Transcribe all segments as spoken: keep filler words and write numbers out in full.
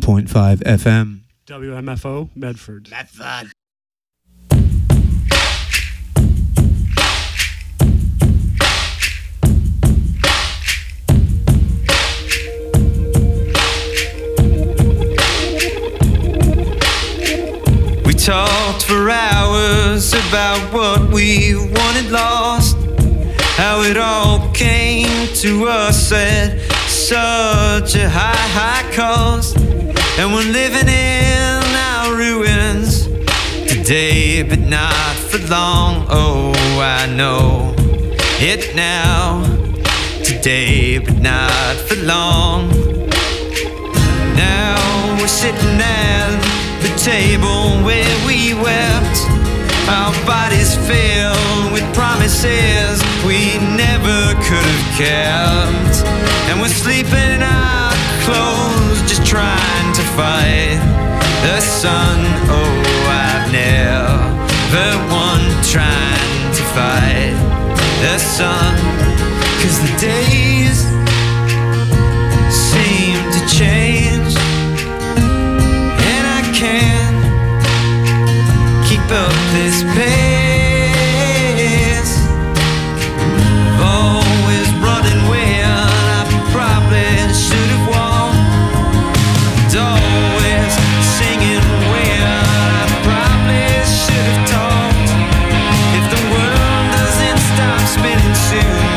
point five F M. W M F O, Medford. Medford. We talked for hours about what we wanted lost, how it all came to us at such a high, high cost. And we're living in our ruins today, but not for long. Oh, I know it now. Today, but not for long. Now we're sitting at the table where we wept, our bodies filled with promises we never could have kept. And we're sleeping in our clothes, just trying to fight the sun. Oh, I've never won trying to fight the sun, 'cause the days seem to change, and I can't keep up this pace. Always running when I probably should have walked, always singing when I probably should have talked. If the world doesn't stop spinning soon,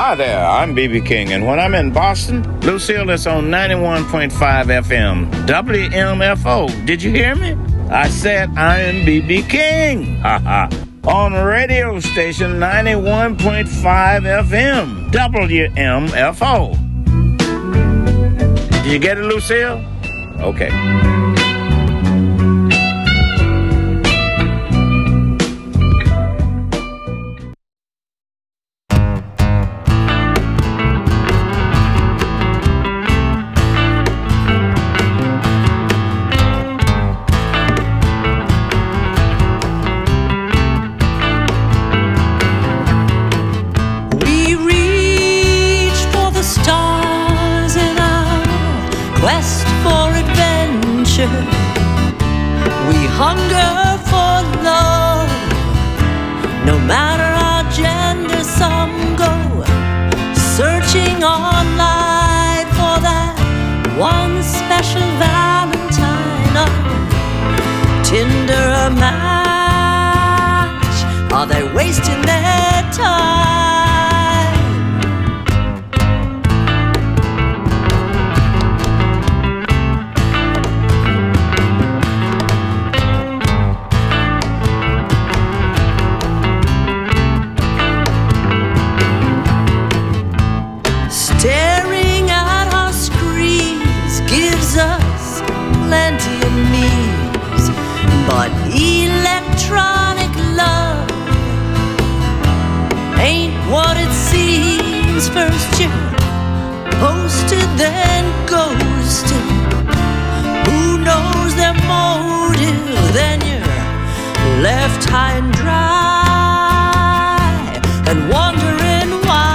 Hi there, I'm B B King, and when I'm in Boston, Lucille is on ninety-one point five F M, W M F O. Did you hear me? I said I am B B King. Ha ha. On radio station ninety-one point five F M, W M F O. Did you get it, Lucille? Okay. We hunger for love, no matter our gender. Some go searching online for that one special Valentine. On Tinder a match, are they wasting their time? Staring at our screens gives us plenty of needs, but electronic love ain't what it seems. First you're posted, then ghosted. Who knows their motive? Then you're left high and dry and wondering why.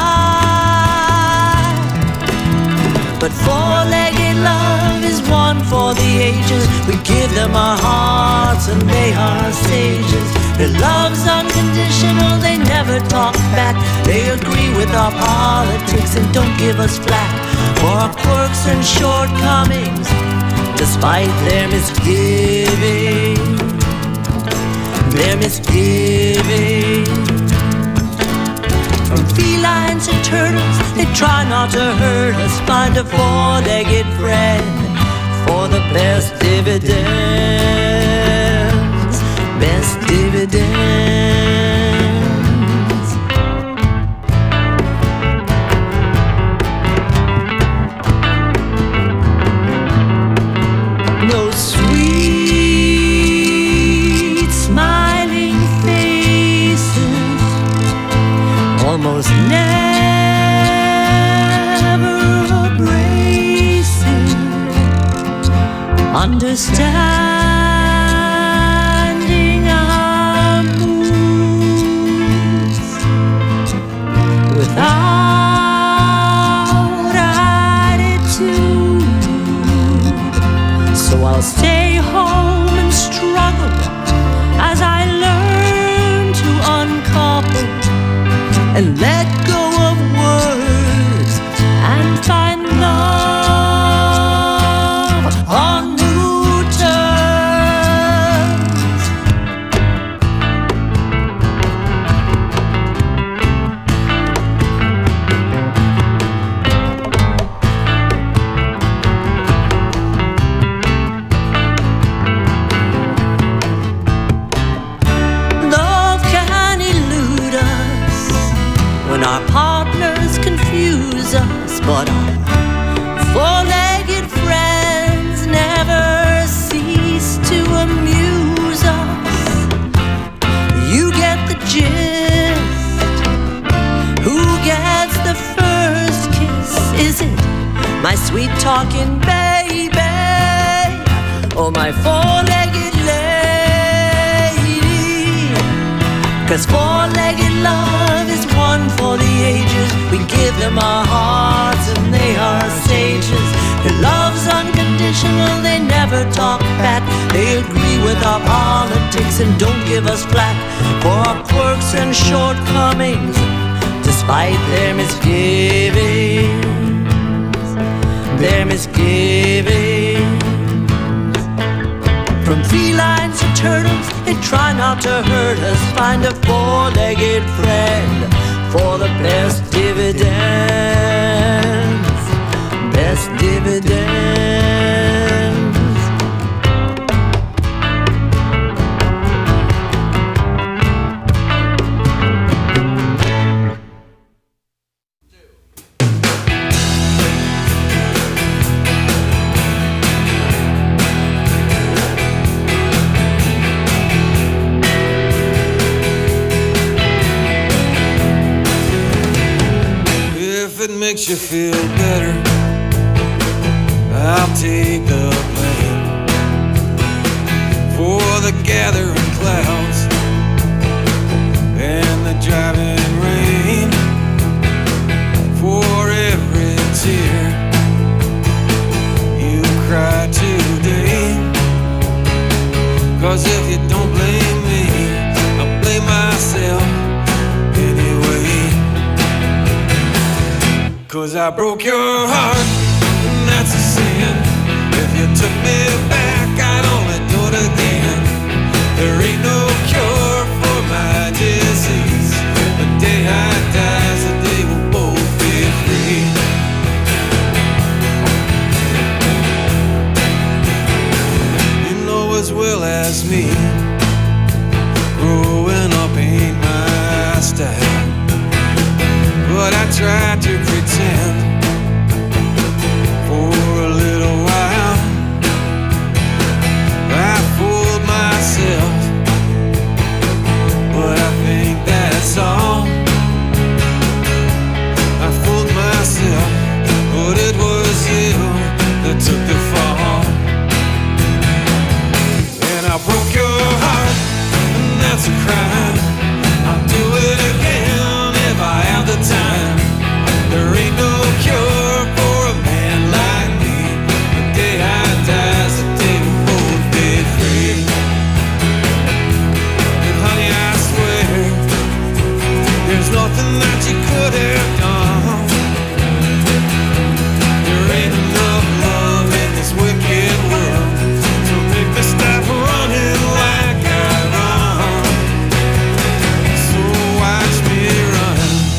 But four-legged love is one for the ages. We give them our hearts and they are sages. Their love's unconditional, they never talk back. They agree with our politics and don't give us flack for our quirks and shortcomings, despite their misgiving, their misgiving. From felines and turtles, they try not to hurt us. Find a four-legged friend for the best dividends, best dividends. No sweet smiling faces, almost never abrasive, understanding our moods without attitude. So I'll stay home and struggle as I learn to uncouple and let go of words and find love on new terms. Love can elude us when our partners confuse us, but our four-legged friends never cease to amuse us. You get the gist. Who gets the first kiss? Is it my sweet talking baby or my four-legged lady? 'Cause four-legged love is one for the ages. We give them our hearts and they are sages. Their love's unconditional, they never talk back. They agree with our politics and don't give us flack for our quirks and shortcomings, despite their misgivings, their misgivings. From felines to turtles, they try not to hurt us. Find a four-legged friend for the best dividends, best dividends. Makes you feel better, I'll take the blame for the gathering clouds and the driving rain, for every tear you cry today. Cause if you don't blame me, I'll blame myself anyway. Cause I broke your heart, and that's a sin. If you took me back, I'd only do it again. There ain't no cure for my disease. The day I die, the day we'll both be free. You know as well as me, growing up ain't my style. But I tried to pretend for a little while. I fooled myself, but I think that's all. I fooled myself, but it was you that took the fall. And I broke your heart, and that's a crime. I'll do it again if I have the time. There ain't no cure for a man like me. The day I die is the day we'll both be free. And honey, I swear, there's nothing that you could have done. There ain't enough love in this wicked world to make me stop running like I run. So watch me run.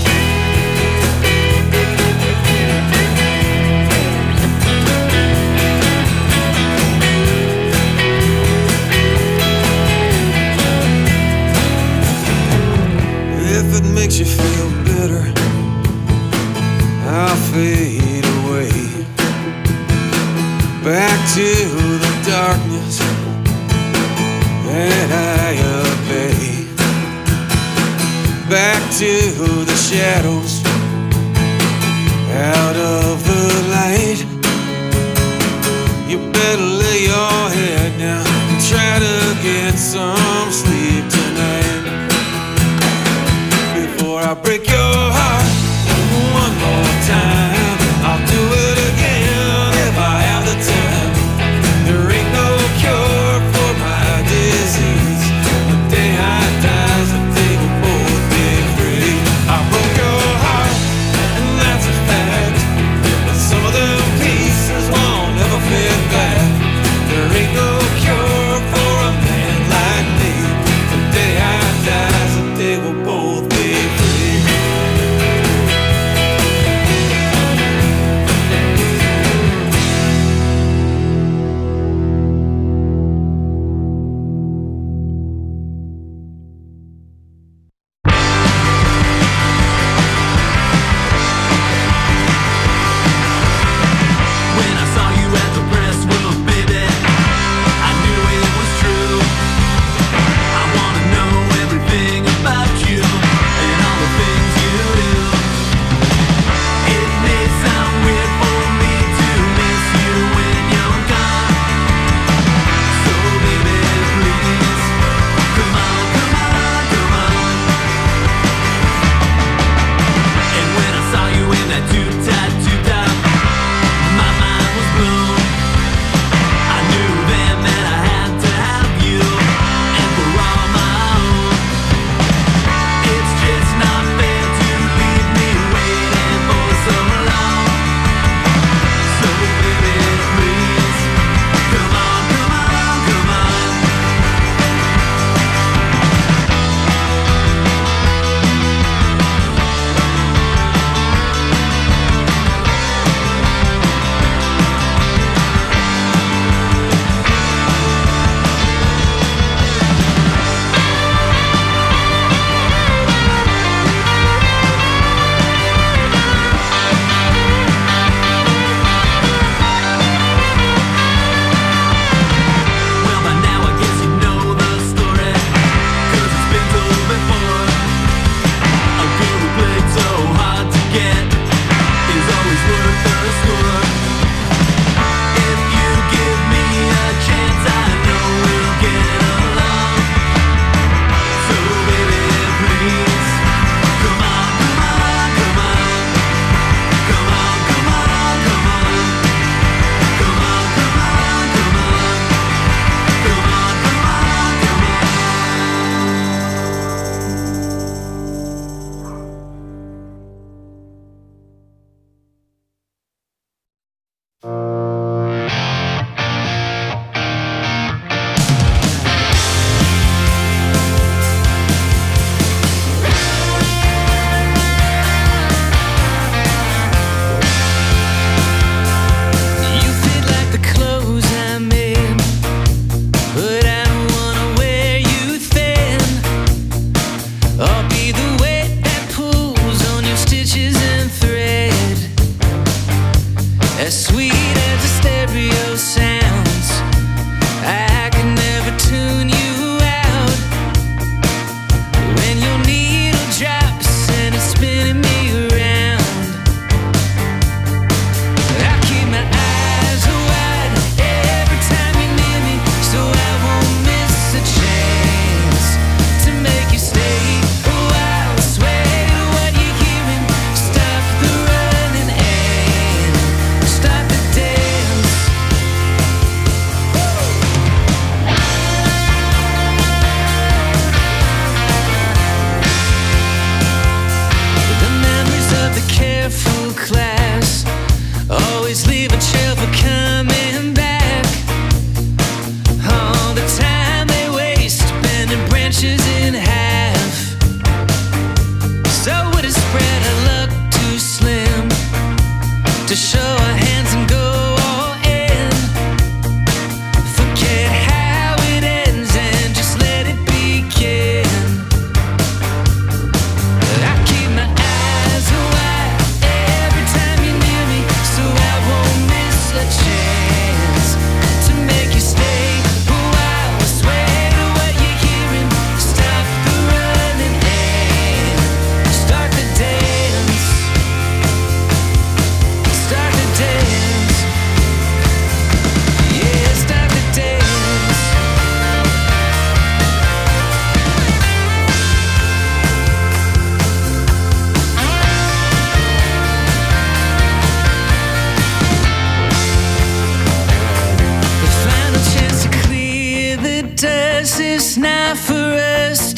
If it makes you feel better, I'll fade away back to the darkness that I obey, back to the shadows, out of the light. You better lay your head down and try to get some sleep tonight. Before I break your heart one more time, I'll do it again if I have the time. There ain't no cure for my disease. The day I die is the day we'll both be free. I broke your heart, and that's a fact. But some of them pieces won't ever fit back. There ain't no cure for a man like me. The day I die is the day we'll both be free.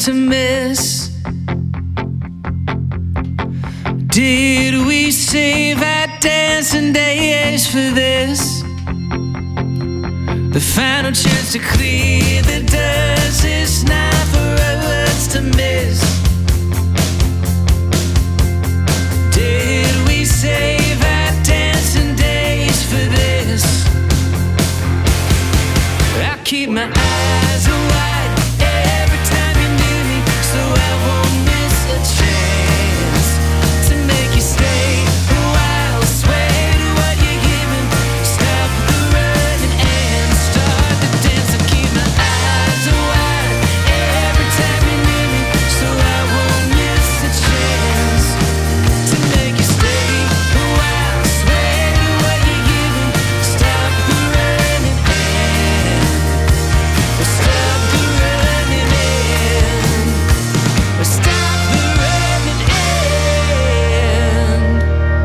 to miss? Did we save our dancing days for this? The final chance to clear the dust is not for us to miss. Did we save our dancing days for this? I keep my eyes wide every time you're near me, so I won't miss a chance to make you stay a while. Sway to what you're giving, stop the running and start the dance. I keep my eyes wide every time you're near me, so I won't miss a chance to make you stay a while. Sway to what you're giving, stop the running and stop the running and stop the running and.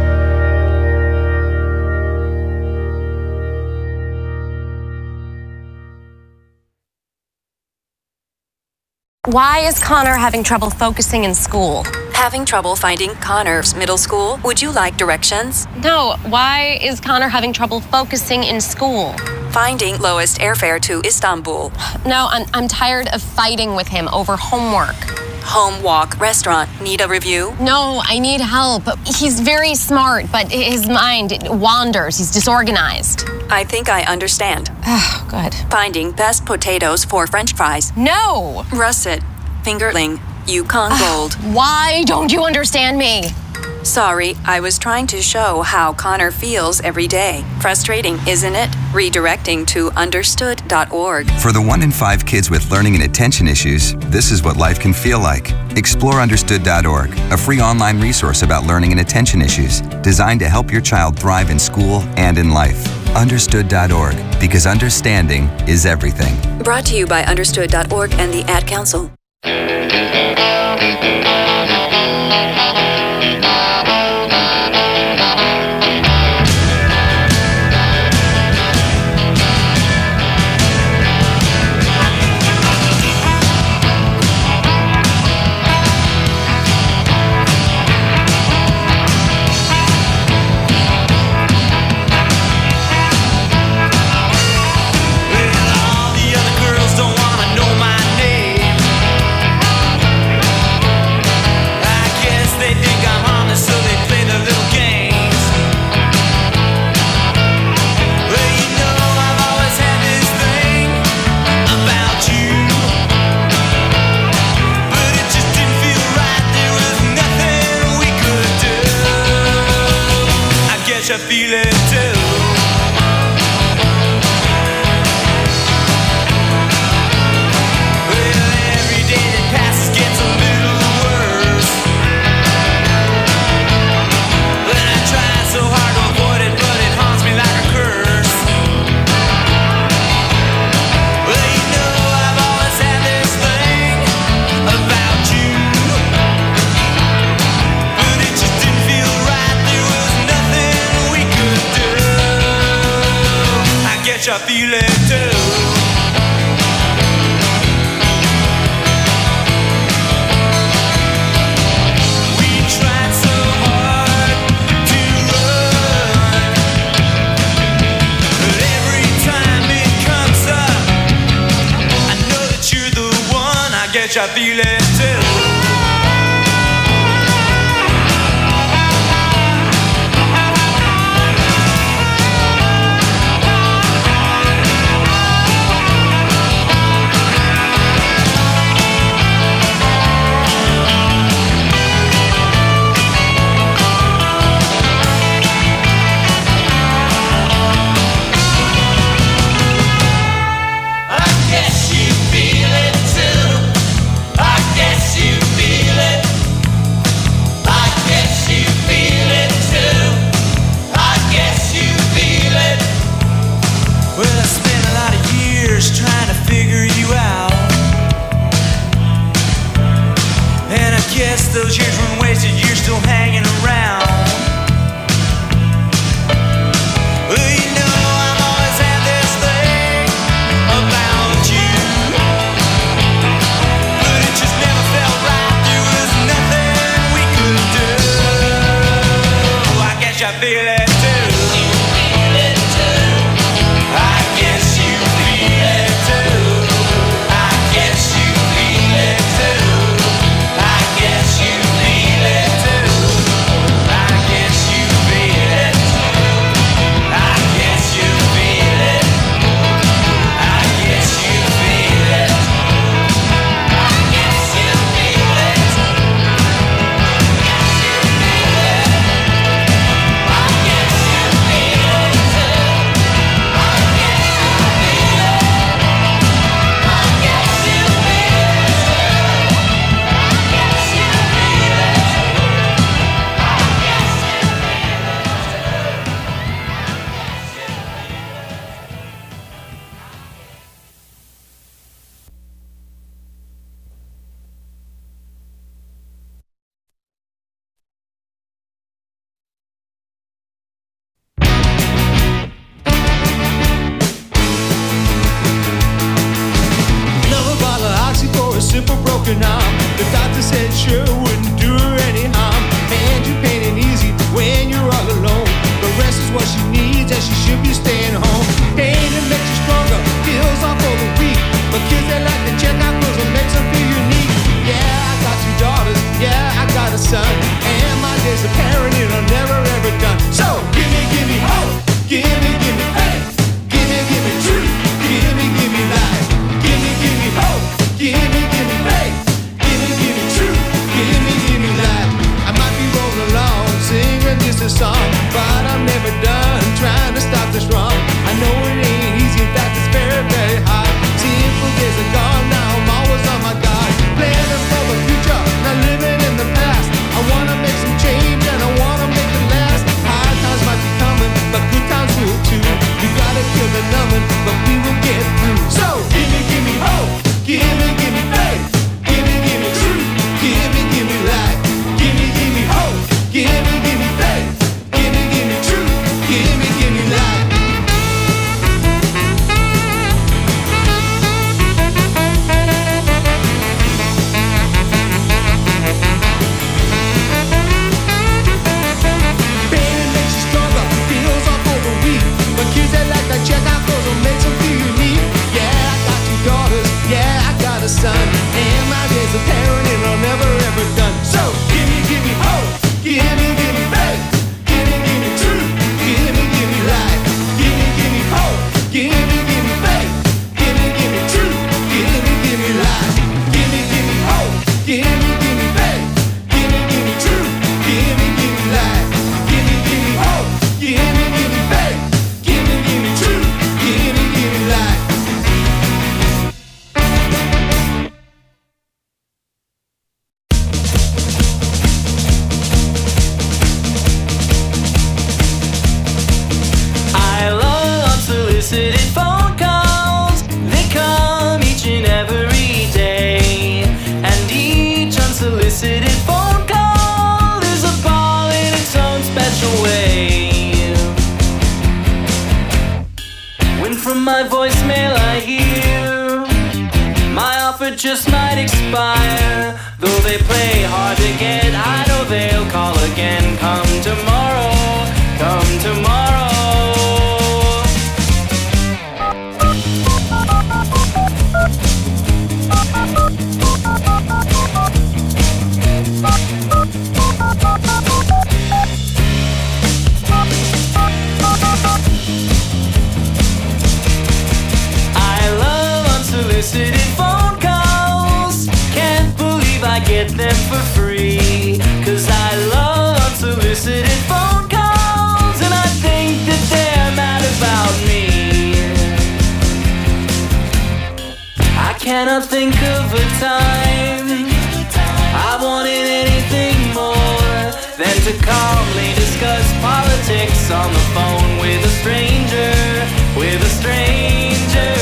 Why is Connor having trouble focusing in school? Having trouble finding Connor's middle school? Would you like directions? No, why is Connor having trouble focusing in school? Finding lowest airfare to Istanbul. No, I'm, I'm tired of fighting with him over homework. Home walk restaurant. Need a review? No, I need help. He's very smart, but his mind wanders. He's disorganized. I think I understand. Oh, good. Finding best potatoes for French fries. No! Russet. Fingerling. Yukon Gold. Why don't you understand me? Sorry, I was trying to show how Connor feels every day. Frustrating, isn't it? Redirecting to understood dot org. For the one in five kids with learning and attention issues, this is what life can feel like. Explore understood dot org, a free online resource about learning and attention issues, designed to help your child thrive in school and in life. understood dot org, because understanding is everything. Brought to you by understood dot org and the Ad Council. I feel it too. Well, every day that passes gets a little worse. But I try so hard to avoid it, but it haunts me like a curse. Well, you know I've always had this thing about you, but it just didn't feel right. There was nothing I feel it too. We tried so hard to run, but every time it comes up, I know that you're the one. I guess I feel it too. Those years weren't wasted, you're still hanging around. Well, you know I've always had this thing about you, but it just never Gimme, gimme faith. Gimme, gimme truth. Gimme, gimme life. Gimme, gimme hope. Gimme, gimme faith. Gimme, gimme truth. Gimme, gimme life. I love unsolicited phone calls. They come each and every day, and each unsolicited phone call is a ball in its own special way. When from my voicemail I hear my offer just might expire, though they play hard to get, I know they'll call again. Come tomorrow, come tomorrow. I love unsolicited phone calls. Can't believe I get them for free. Cause I love unsolicited phone calls, and I think that they're mad about me. I cannot think of a time I wanted anything more than to calmly discuss politics on the phone with a stranger, with a stranger.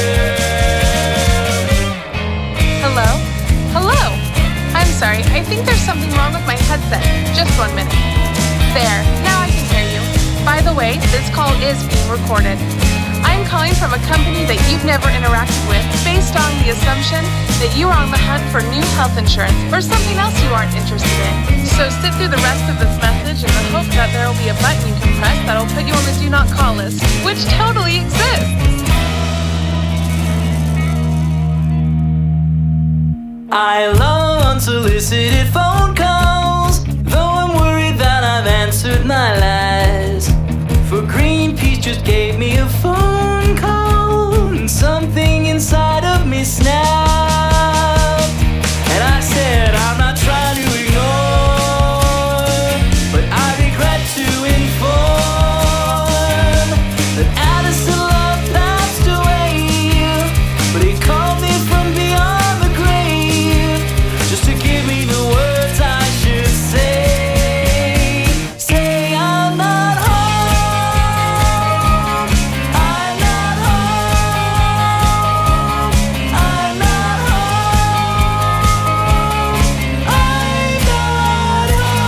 Hello? Hello? I'm sorry, I think there's something wrong with my headset. Just one minute. There, now I can hear you. By the way, this call is being recorded. I'm calling from a company that you've never interacted with based on the assumption that you are on the hunt for new health insurance or something else you aren't interested in. So sit through the rest of this message in the hope that there will be a button you can press that'll put you on the do not call list, which totally exists. I love unsolicited phone calls, though I'm worried that I've answered my lies. For Greenpeace just gave me a phone call, and something inside of me snapped. And I said, I'm not trying to ignore, but I regret to inform that Addison Love passed away. But he called me from beyond the grave, just to give me the words I should say. Say I'm not home. I'm not home. I'm not home. I'm not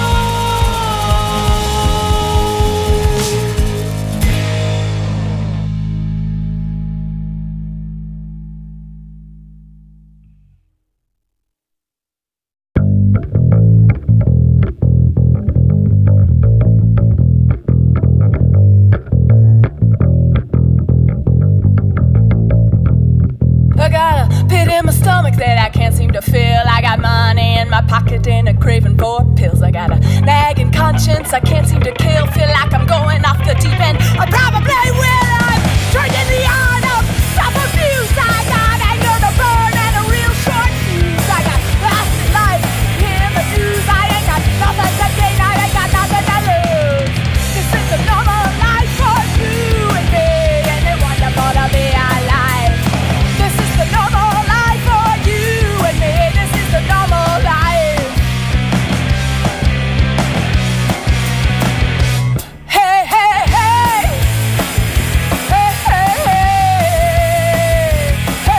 I got a pit in my stomach that I can't seem to fill. I got money in my pocket and a craving for pills. I got a nagging conscience I can't seem to kill. Feel like I'm going off the deep end. I probably will. I'm drinking the art of self-abuse. I got anger to burn and a real short fuse. I got last life in the news. I ain't got nothing to gain. I ain't got nothing to lose. This is the normal life for you and me, and it's wonderful to be alive. This is the normal life for you and me. This is the normal life. Hey, hey, hey. Hey, hey, hey.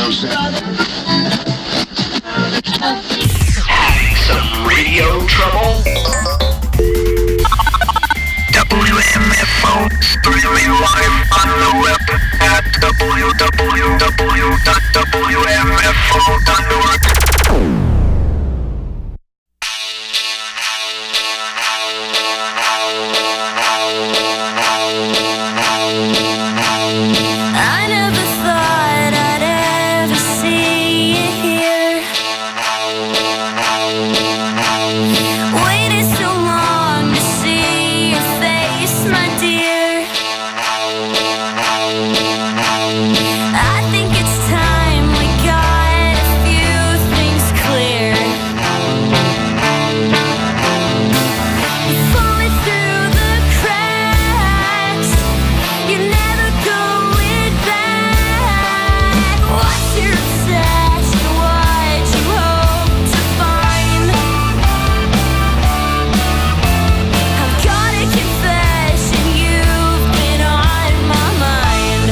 Having some radio trouble? W M F O streaming live on the web at w w w dot w m f o dot org. I never thought I'd ever see you here. Waited so long to see your face, my dear. I think it's time we got a few things clear. You're falling through the cracks. You're never going back. What's your obsession? What you hope to find? I've got a confession. You've been on my mind.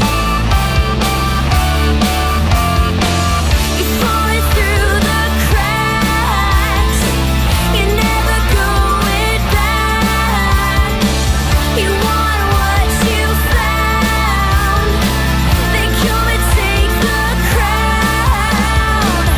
You're falling through the cracks. You're never going back. You want what you found. Then come and take the crown.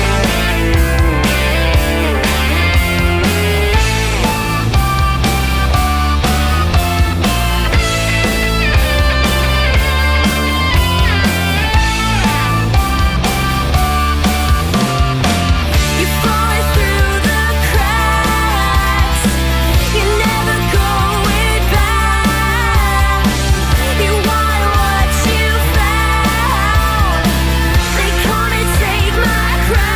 You're falling through the cracks. You're never going back. You want what you found. Then come and take my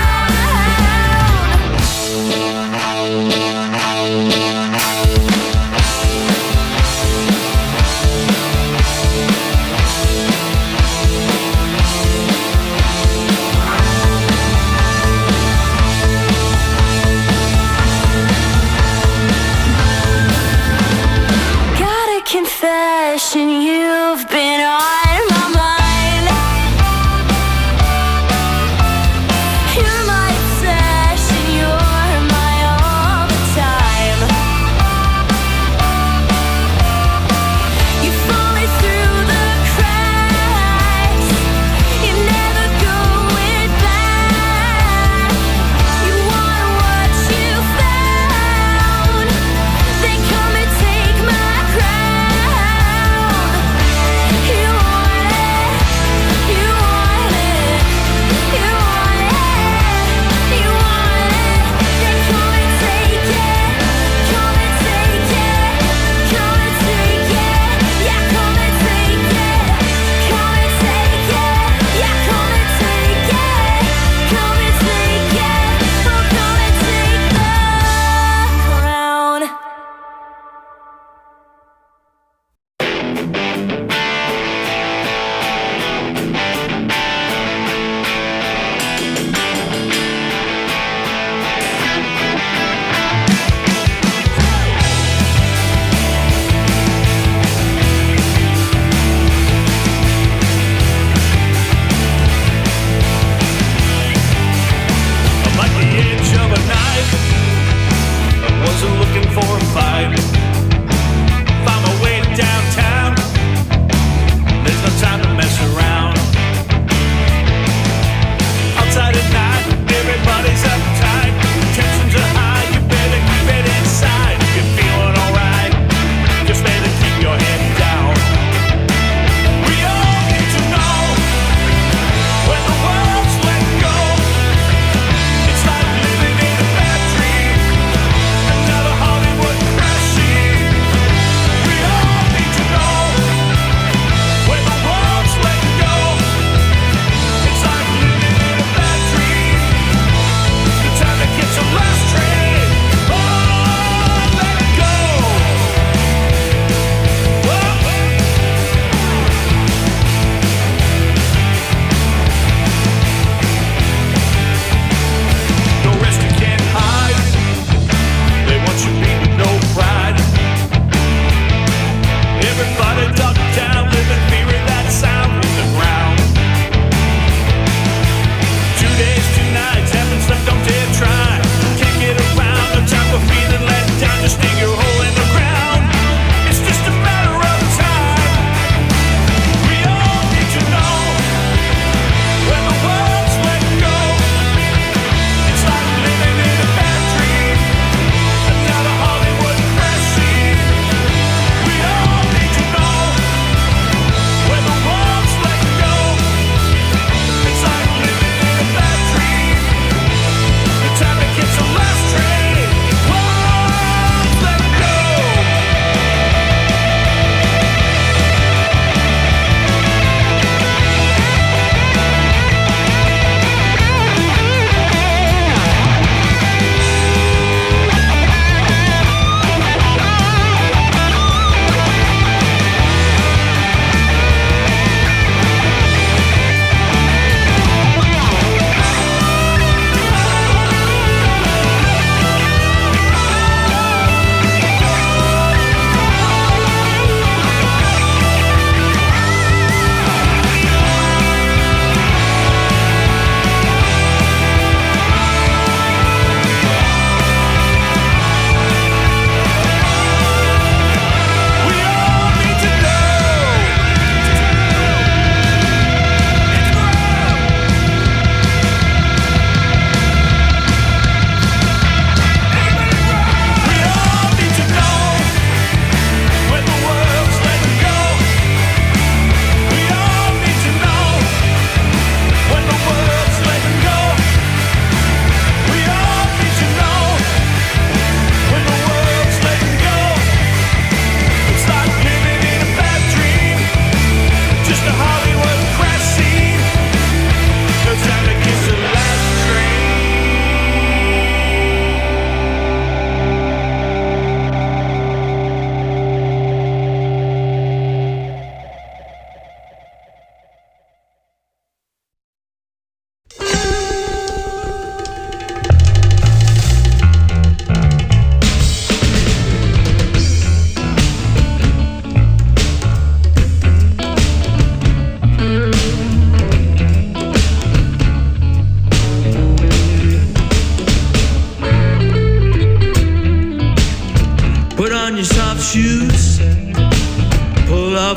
Got a confession, you've been on my mind. You're my obsession, you're my all the time. You're falling through the cracks. You're never going back. You want what you found. Then come and take my crown. You want it, you want it, you want it, you want it. Then come and take it, come and take it, come and take it. Yeah, come and take it, come and take it. Yeah, come and take it, come and take it. Oh, come and take the crown. I'm like the edge of a knife. I wasn't looking for a fight. Found my way downtown.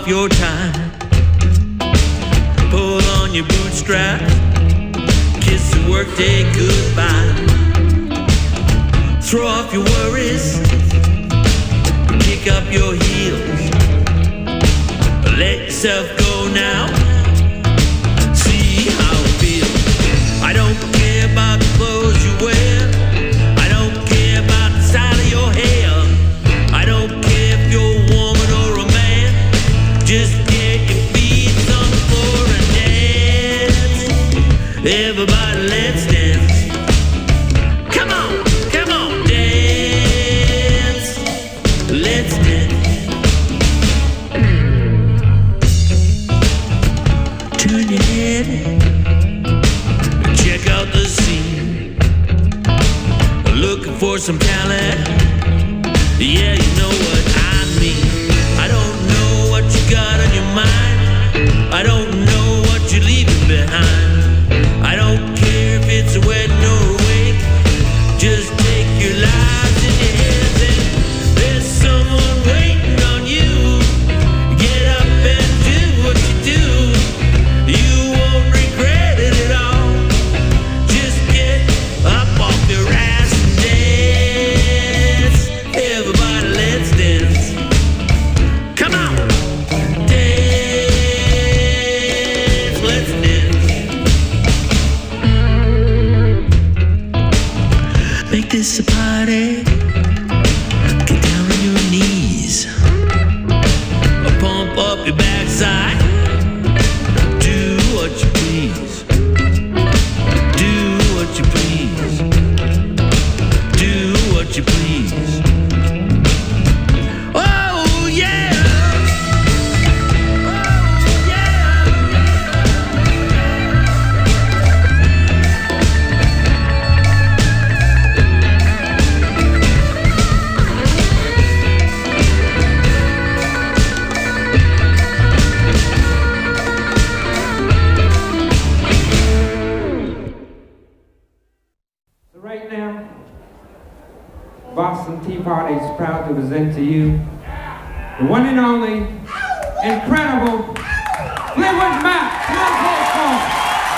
off your tie, pull on your bootstraps, kiss the workday goodbye, throw off your worries, kick up your heels, let yourself go now, see how it feels. I don't care about the clothes you wear, I don't care about the style of your hair, I don't care if you're a woman or a man, just get your feet on the floor and dance. Everybody, let's dance. Come on, come on, dance. Let's dance. Turn your head and check out the scene. Looking for some talent. Yeah, you know what I mean. I don't know what you got on your mind, I don't know what you're leaving behind, I don't care if it's a wedding or a wake, just take your lives in your hands and there's someone waiting on you. Get up and do what you do, you won't regret it at all. Just get up off your ass and dance. Everybody, let's dance. Come on, dance, let's dance. Make this a party. Get down on your knees, pump up your backside. Do what you please, do what you please, do what you please. Oh yeah. So right now, Boston Tea Party is proud to present to you the one and only, incredible Fleetwood Mac. Come on, play it for us.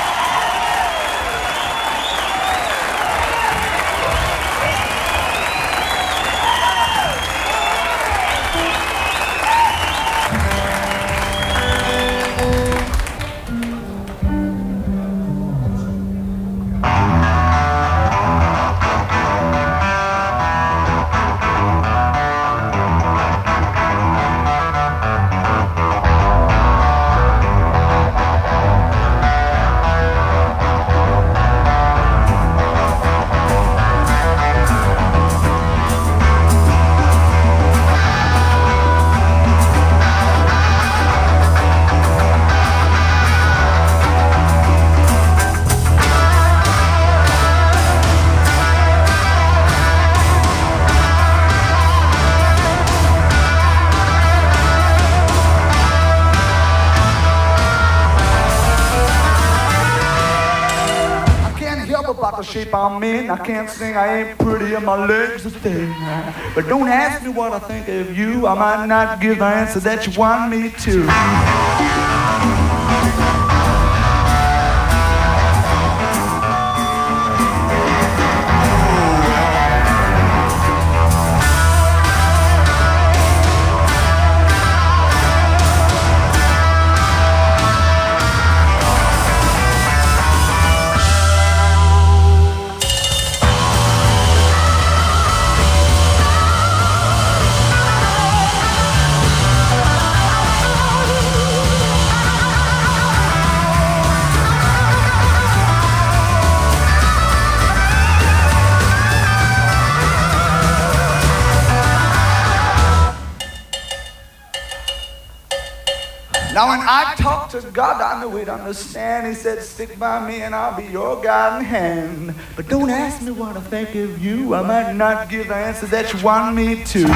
About the shape I'm in, I can't sing, I ain't pretty, and my legs are thin. But don't ask me what I think of you, I might not give the answer that you want me to. Now when I talked to God, I knew he'd understand. He said, stick by me and I'll be your guiding hand. But don't ask me what I think of you, I might not give the answer that you want me to.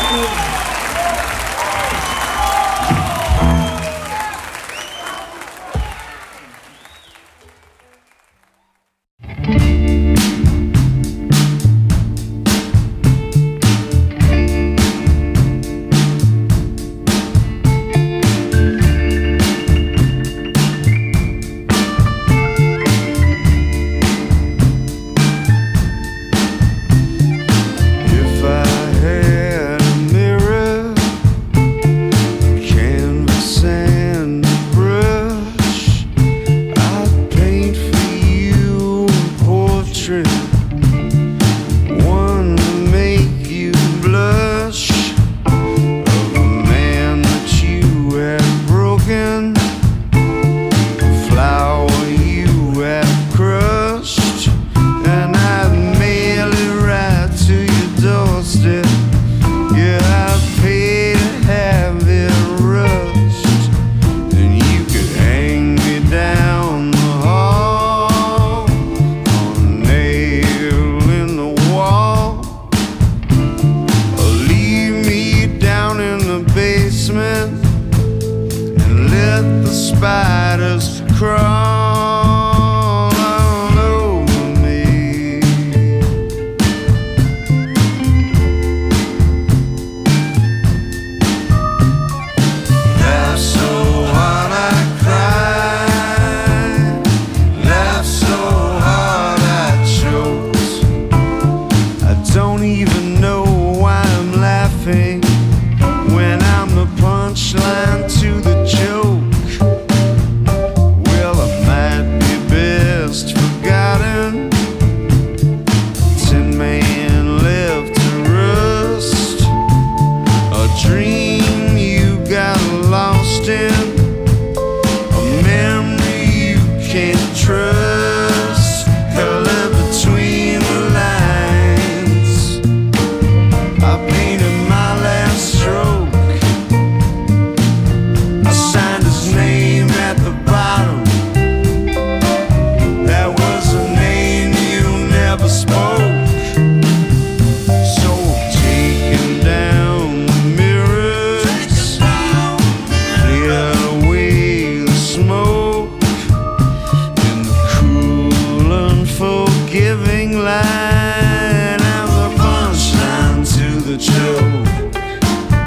When I'm the punchline